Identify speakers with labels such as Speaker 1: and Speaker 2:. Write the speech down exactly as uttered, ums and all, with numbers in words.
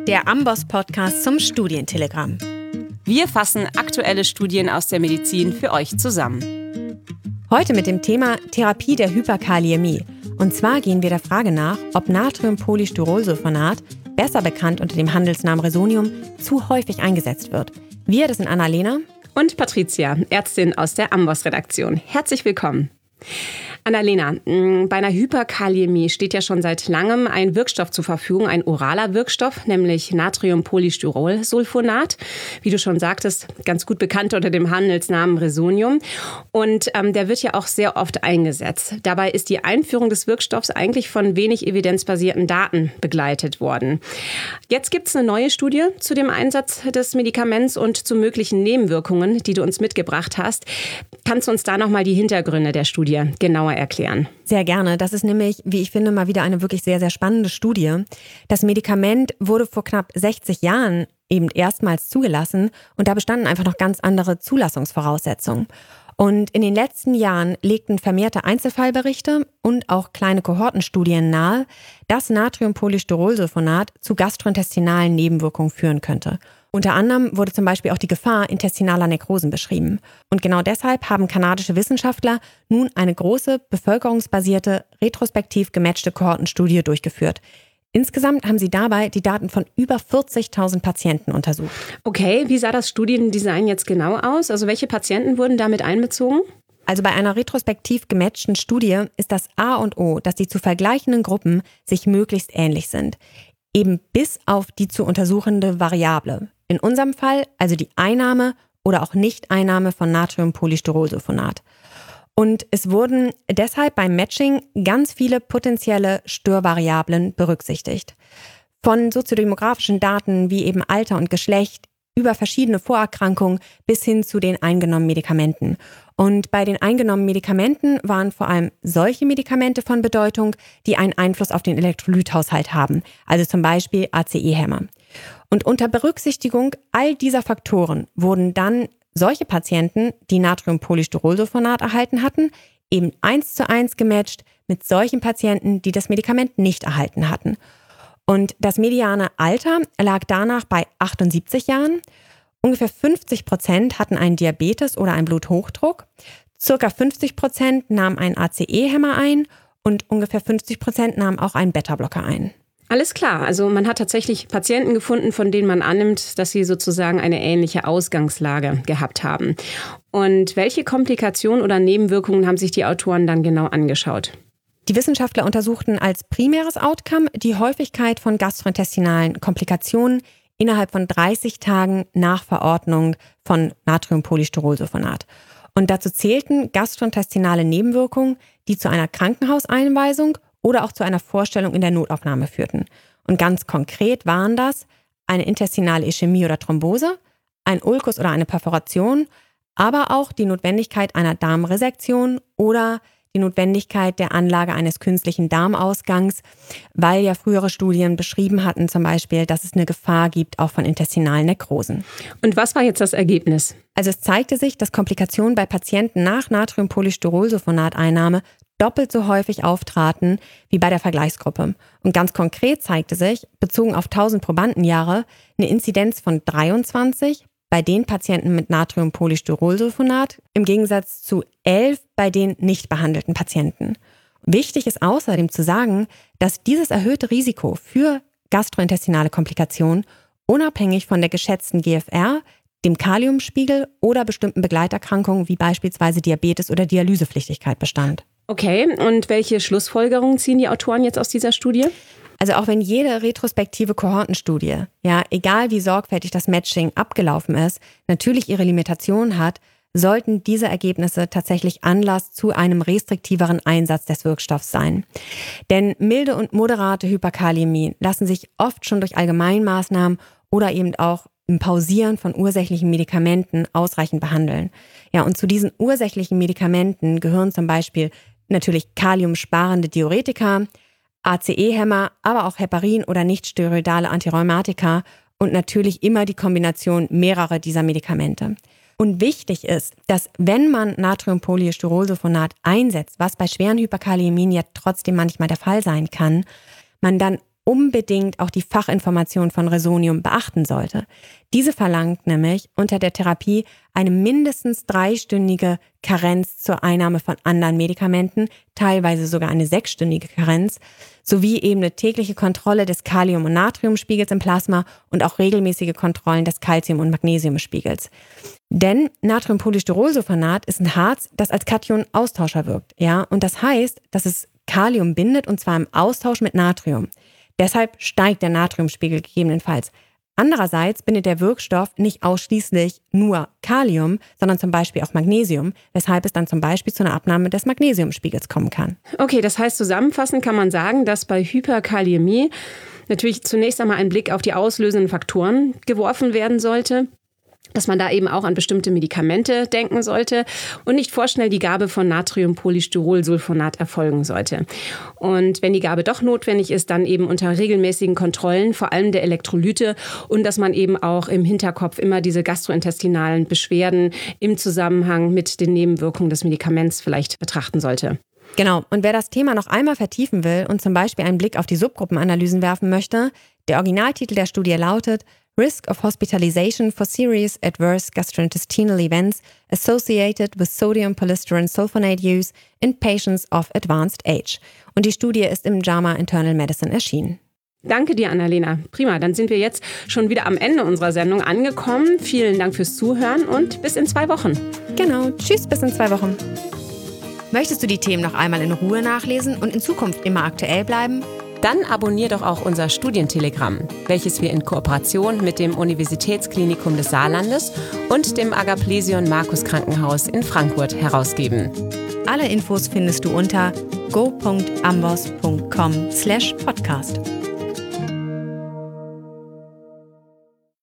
Speaker 1: der Amboss-Podcast zum Studientelegramm.
Speaker 2: Wir fassen aktuelle Studien aus der Medizin für euch zusammen.
Speaker 1: Heute mit dem Thema Therapie der Hyperkaliämie. Und zwar gehen wir der Frage nach, ob Natriumpolystyrolsulfonat, besser bekannt unter dem Handelsnamen Resonium, zu häufig eingesetzt wird. Wir, das sind Annalena
Speaker 2: und Patricia, Ärztin aus der Amboss-Redaktion. Herzlich willkommen. Annalena, bei einer Hyperkaliämie steht ja schon seit langem ein Wirkstoff zur Verfügung, ein oraler Wirkstoff, nämlich Natriumpolystyrolsulfonat, wie du schon sagtest, ganz gut bekannt unter dem Handelsnamen Resonium. Und ähm, der wird ja auch sehr oft eingesetzt. Dabei ist die Einführung des Wirkstoffs eigentlich von wenig evidenzbasierten Daten begleitet worden. Jetzt gibt es eine neue Studie zu dem Einsatz des Medikaments und zu möglichen Nebenwirkungen, die du uns mitgebracht hast. Kannst du uns da nochmal die Hintergründe der Studie genauer erklären?
Speaker 1: Sehr gerne. Das ist nämlich, wie ich finde, mal wieder eine wirklich sehr, sehr spannende Studie. Das Medikament wurde vor knapp sechzig Jahren eben erstmals zugelassen und da bestanden einfach noch ganz andere Zulassungsvoraussetzungen. Und in den letzten Jahren legten vermehrte Einzelfallberichte und auch kleine Kohortenstudien nahe, dass Natriumpolystyrolsulfonat zu gastrointestinalen Nebenwirkungen führen könnte. Unter anderem wurde zum Beispiel auch die Gefahr intestinaler Nekrosen beschrieben. Und genau deshalb haben kanadische Wissenschaftler nun eine große, bevölkerungsbasierte, retrospektiv gematchte Kohortenstudie durchgeführt. Insgesamt haben sie dabei die Daten von über vierzigtausend Patienten untersucht.
Speaker 2: Okay, wie sah das Studiendesign jetzt genau aus? Also welche Patienten wurden damit einbezogen?
Speaker 1: Also bei einer retrospektiv gematchten Studie ist das A und O, dass die zu vergleichenden Gruppen sich möglichst ähnlich sind. Eben bis auf die zu untersuchende Variable. In unserem Fall also die Einnahme oder auch Nichteinnahme von Natriumpolystyrolsulfonat. Und es wurden deshalb beim Matching ganz viele potenzielle Störvariablen berücksichtigt. Von soziodemografischen Daten wie eben Alter und Geschlecht über verschiedene Vorerkrankungen bis hin zu den eingenommenen Medikamenten. Und bei den eingenommenen Medikamenten waren vor allem solche Medikamente von Bedeutung, die einen Einfluss auf den Elektrolythaushalt haben, also zum Beispiel A C E-Hämmer. Und unter Berücksichtigung all dieser Faktoren wurden dann solche Patienten, die Natriumpolystyrolsulfonat erhalten hatten, eben eins zu eins gematcht mit solchen Patienten, die das Medikament nicht erhalten hatten. Und das mediane Alter lag danach bei achtundsiebzig Jahren. Ungefähr fünfzig Prozent hatten einen Diabetes oder einen Bluthochdruck. Circa fünfzig Prozent nahmen einen A C E-Hämmer ein und ungefähr fünfzig Prozent nahmen auch einen Beta-Blocker ein.
Speaker 2: Alles klar, also man hat tatsächlich Patienten gefunden, von denen man annimmt, dass sie sozusagen eine ähnliche Ausgangslage gehabt haben. Und welche Komplikationen oder Nebenwirkungen haben sich die Autoren dann genau angeschaut?
Speaker 1: Die Wissenschaftler untersuchten als primäres Outcome die Häufigkeit von gastrointestinalen Komplikationen innerhalb von dreißig Tagen nach Verordnung von Natriumpolystyrolsulfonat. Und dazu zählten gastrointestinale Nebenwirkungen, die zu einer Krankenhauseinweisung oder auch zu einer Vorstellung in der Notaufnahme führten. Und ganz konkret waren das eine intestinale Ischämie oder Thrombose, ein Ulkus oder eine Perforation, aber auch die Notwendigkeit einer Darmresektion oder die Notwendigkeit der Anlage eines künstlichen Darmausgangs, weil ja frühere Studien beschrieben hatten zum Beispiel, dass es eine Gefahr gibt, auch von intestinalen Nekrosen.
Speaker 2: Und was war jetzt das Ergebnis?
Speaker 1: Also es zeigte sich, dass Komplikationen bei Patienten nach Natriumpolystyrolsulfonateinnahme doppelt so häufig auftraten wie bei der Vergleichsgruppe. Und ganz konkret zeigte sich, bezogen auf tausend Probandenjahre, eine Inzidenz von dreiundzwanzig bei den Patienten mit Natriumpolystyrolsulfonat im Gegensatz zu elf bei den nicht behandelten Patienten. Wichtig ist außerdem zu sagen, dass dieses erhöhte Risiko für gastrointestinale Komplikationen unabhängig von der geschätzten G F R, dem Kaliumspiegel oder bestimmten Begleiterkrankungen wie beispielsweise Diabetes oder Dialysepflichtigkeit bestand.
Speaker 2: Okay, und welche Schlussfolgerungen ziehen die Autoren jetzt aus dieser Studie?
Speaker 1: Also auch wenn jede retrospektive Kohortenstudie, ja, egal wie sorgfältig das Matching abgelaufen ist, natürlich ihre Limitationen hat, sollten diese Ergebnisse tatsächlich Anlass zu einem restriktiveren Einsatz des Wirkstoffs sein. Denn milde und moderate Hyperkaliämie lassen sich oft schon durch Allgemeinmaßnahmen oder eben auch im Pausieren von ursächlichen Medikamenten ausreichend behandeln. Ja, und zu diesen ursächlichen Medikamenten gehören zum Beispiel natürlich kaliumsparende Diuretika, A C E-Hämmer, aber auch Heparin oder nichtsteroidale Antirheumatika und natürlich immer die Kombination mehrerer dieser Medikamente. Und wichtig ist, dass wenn man Natriumpolystyrolsulfonat einsetzt, was bei schweren Hyperkaliämien ja trotzdem manchmal der Fall sein kann, man dann unbedingt auch die Fachinformation von Resonium beachten sollte. Diese verlangt nämlich unter der Therapie eine mindestens dreistündige Karenz zur Einnahme von anderen Medikamenten, teilweise sogar eine sechsstündige Karenz, sowie eben eine tägliche Kontrolle des Kalium- und Natriumspiegels im Plasma und auch regelmäßige Kontrollen des Calcium- und Magnesiumspiegels. Denn Natriumpolystyrolsulfonat ist ein Harz, das als Kation-Austauscher wirkt, ja, und das heißt, dass es Kalium bindet und zwar im Austausch mit Natrium. Deshalb steigt der Natriumspiegel gegebenenfalls. Andererseits bindet der Wirkstoff nicht ausschließlich nur Kalium, sondern zum Beispiel auch Magnesium, weshalb es dann zum Beispiel zu einer Abnahme des Magnesiumspiegels kommen kann.
Speaker 2: Okay, das heißt, zusammenfassend kann man sagen, dass bei Hyperkaliämie natürlich zunächst einmal ein Blick auf die auslösenden Faktoren geworfen werden sollte, dass man da eben auch an bestimmte Medikamente denken sollte und nicht vorschnell die Gabe von Natriumpolystyrolsulfonat erfolgen sollte. Und wenn die Gabe doch notwendig ist, dann eben unter regelmäßigen Kontrollen, vor allem der Elektrolyte, und dass man eben auch im Hinterkopf immer diese gastrointestinalen Beschwerden im Zusammenhang mit den Nebenwirkungen des Medikaments vielleicht betrachten sollte.
Speaker 1: Genau, und wer das Thema noch einmal vertiefen will und zum Beispiel einen Blick auf die Subgruppenanalysen werfen möchte, der Originaltitel der Studie lautet Risk of Hospitalization for Serious Adverse Gastrointestinal Events Associated with Sodium Polystyrene Sulfonate Use in Patients of Advanced Age. Und die Studie ist im J A M A Internal Medicine erschienen.
Speaker 2: Danke dir, Annalena. Prima, dann sind wir jetzt schon wieder am Ende unserer Sendung angekommen. Vielen Dank fürs Zuhören und bis in zwei Wochen.
Speaker 1: Genau, tschüss, bis in zwei Wochen. Möchtest du die Themen noch einmal in Ruhe nachlesen und in Zukunft immer aktuell bleiben?
Speaker 3: Dann abonnier doch auch unser Studientelegramm, welches wir in Kooperation mit dem Universitätsklinikum des Saarlandes und dem Agaplesion Markus Krankenhaus in Frankfurt herausgeben.
Speaker 1: Alle Infos findest du unter go punkt ambos punkt com slash podcast.